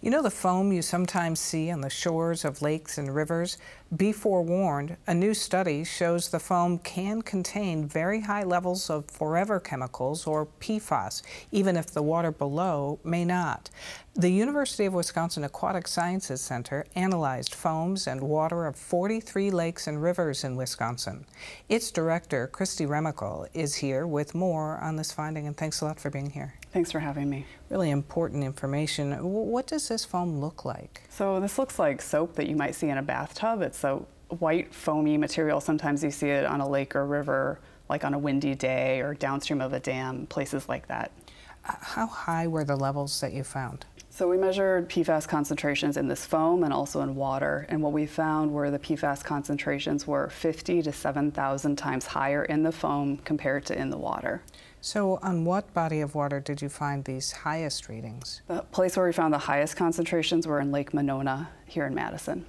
You know the foam you sometimes see on the shores of lakes and rivers? Be forewarned, a new study shows the foam can contain very high levels of forever chemicals, or PFAS, even if the water below may not. The University of Wisconsin Aquatic Sciences Center analyzed foams and water of 43 lakes and rivers in Wisconsin. Its director, Christy Remical, is here with more on this finding, and thanks a lot for being here. Thanks for having me. Really important information. What does this foam look like? So this looks like soap that you might see in a bathtub. It's a white foamy material. Sometimes you see it on a lake or river, like on a windy day or downstream of a dam, places like that. How high were the levels that you found? So we measured PFAS concentrations in this foam and also in water, and what we found were the PFAS concentrations were 50 to 7,000 times higher in the foam compared to in the water. So on what body of water did you find these highest readings? The place where we found the highest concentrations were in Lake Monona here in Madison.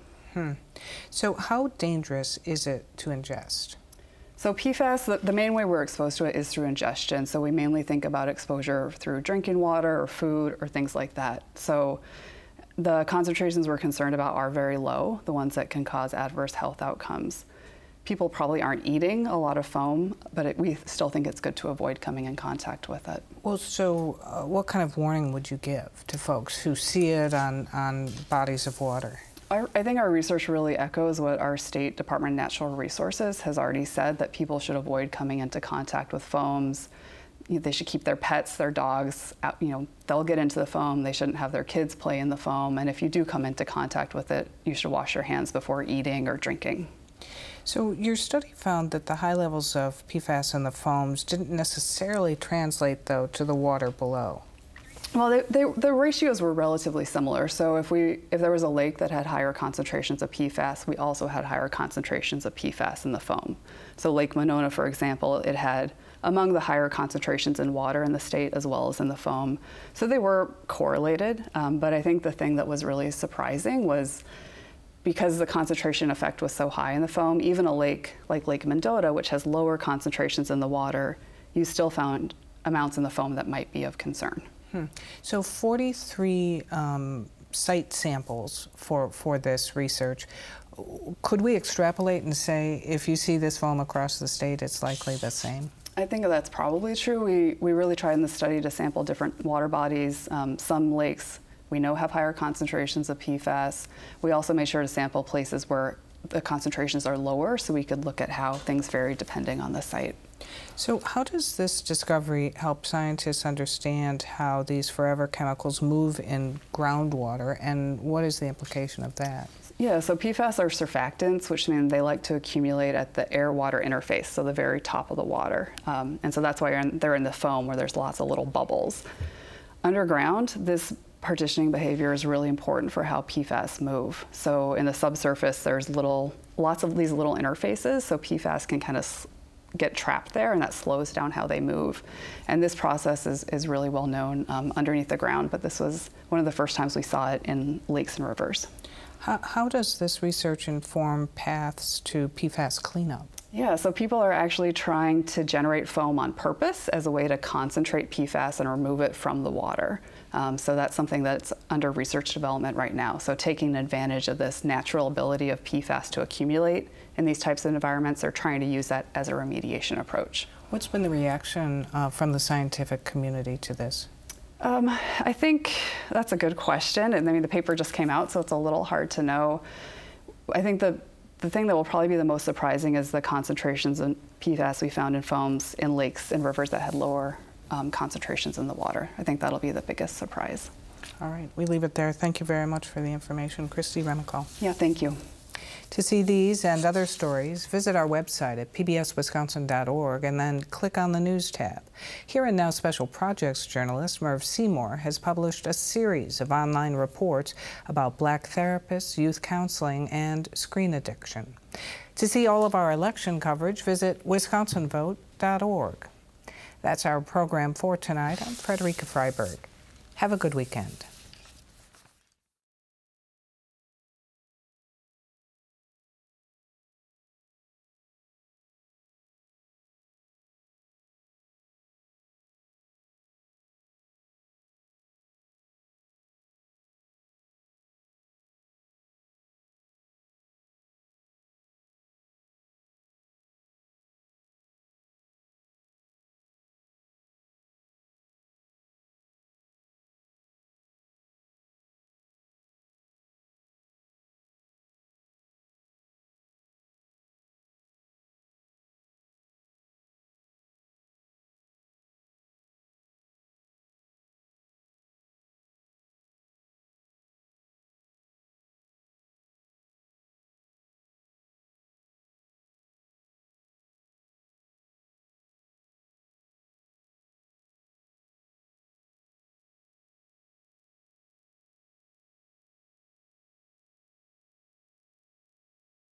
So how dangerous is it to ingest? So PFAS, the main way we're exposed to it is through ingestion. So we mainly think about exposure through drinking water or food or things like that. So the concentrations we're concerned about are very low, the ones that can cause adverse health outcomes. People probably aren't eating a lot of foam, but we still think it's good to avoid coming in contact with it. Well, so what kind of warning would you give to folks who see it on bodies of water? I think our research really echoes what our State Department of Natural Resources has already said, that people should avoid coming into contact with foams. They should keep their pets, their dogs out, they'll get into the foam. They shouldn't have their kids play in the foam. And if you do come into contact with it, you should wash your hands before eating or drinking. So your study found that the high levels of PFAS in the foams didn't necessarily translate, though, to the water below. Well, the ratios were relatively similar. So if there was a lake that had higher concentrations of PFAS, we also had higher concentrations of PFAS in the foam. So Lake Monona, for example, it had among the higher concentrations in water in the state as well as in the foam. So they were correlated, but I think the thing that was really surprising was because the concentration effect was so high in the foam, even a lake like Lake Mendota, which has lower concentrations in the water, you still found amounts in the foam that might be of concern. So 43 site samples for this research. Could we extrapolate and say if you see this foam across the state, it's likely the same? I think that's probably true. We really tried in the study to sample different water bodies. Some lakes we know have higher concentrations of PFAS. We also made sure to sample places where the concentrations are lower so we could look at how things vary depending on the site. So how does this discovery help scientists understand how these forever chemicals move in groundwater, and what is the implication of that? Yeah, so PFAS are surfactants, which mean they like to accumulate at the air-water interface, so the very top of the water. And so that's why they're in the foam where there's lots of little bubbles. Underground, this partitioning behavior is really important for how PFAS move. So in the subsurface, there's lots of these little interfaces, so PFAS can kind of get trapped there, and that slows down how they move. And this process is really well known underneath the ground, but this was one of the first times we saw it in lakes and rivers. How does this research inform paths to PFAS cleanup? Yeah, so people are actually trying to generate foam on purpose as a way to concentrate PFAS and remove it from the water. So that's something that's under research development right now. So taking advantage of this natural ability of PFAS to accumulate in these types of environments, they're trying to use that as a remediation approach. What's been the reaction from the scientific community to this? I think that's a good question. And I mean, the paper just came out, so it's a little hard to know. I think the thing that will probably be the most surprising is the concentrations of PFAS we found in foams in lakes and rivers that had lower concentrations in the water. I think that'll be the biggest surprise. All right, we leave it there. Thank you very much for the information. Christy Remical. Yeah, thank you. To see these and other stories, visit our website at pbswisconsin.org and then click on the News tab. Here and Now Special Projects journalist Merv Seymour has published a series of online reports about Black therapists, youth counseling, and screen addiction. To see all of our election coverage, visit wisconsinvote.org. That's our program for tonight. I'm Frederica Freiberg. Have a good weekend.